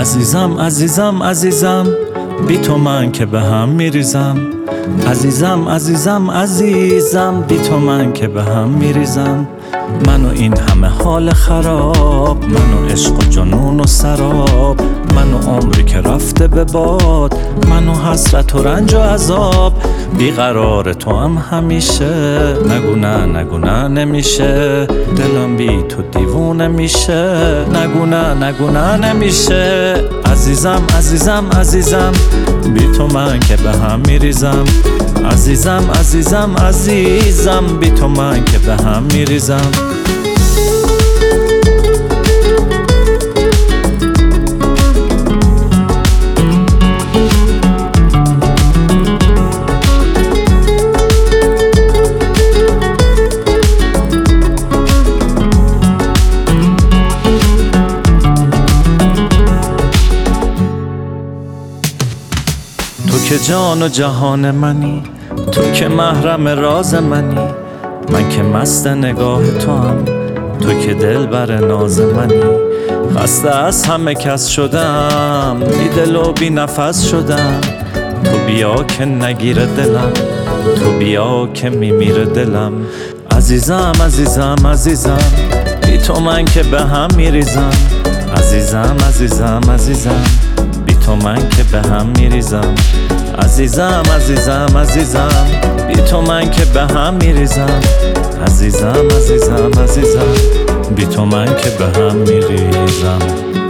عزیزم عزیزم عزیزم، بی تو من که به هم میریزم. عزیزم عزیزم عزیزم، بی تو من که به هم میریزم. من و این همه حال خراب، من و عشق و جنون و سراب، من و عمری که رفته به باد، من و حسرت و رنج و عذاب. بیقرار تو هم همیشه، نگو نه نگو نه نمیشه، دلم بی تو دیوونه میشه، نگو نه نگو نه نمیشه. عزیزم عزیزم عزیزم، بی تو من که به هم میریزم. عزیزم عزیزم عزیزم، بی تو من که به هم میریزم. تو که جان و جهان منی، تو که محرم راز منی، من که مست نگاه تو هم، تو که دل بر ناز منی. خسته از همه کس شدم، بی دل و بی نفس شدم. تو بیا که نگیره دلم، تو بیا که میمیره دلم. عزیزم عزیزم عزیزم، بی تو من که به هم میریزم. عزیزم عزیزم عزیزم، بی تو من که به هم میریزم. عزیزم عزیزم عزیزم، بی تو من که به هم میریزم. عزیزم عزیزم عزیزم، بی تو من که به هم میریزم.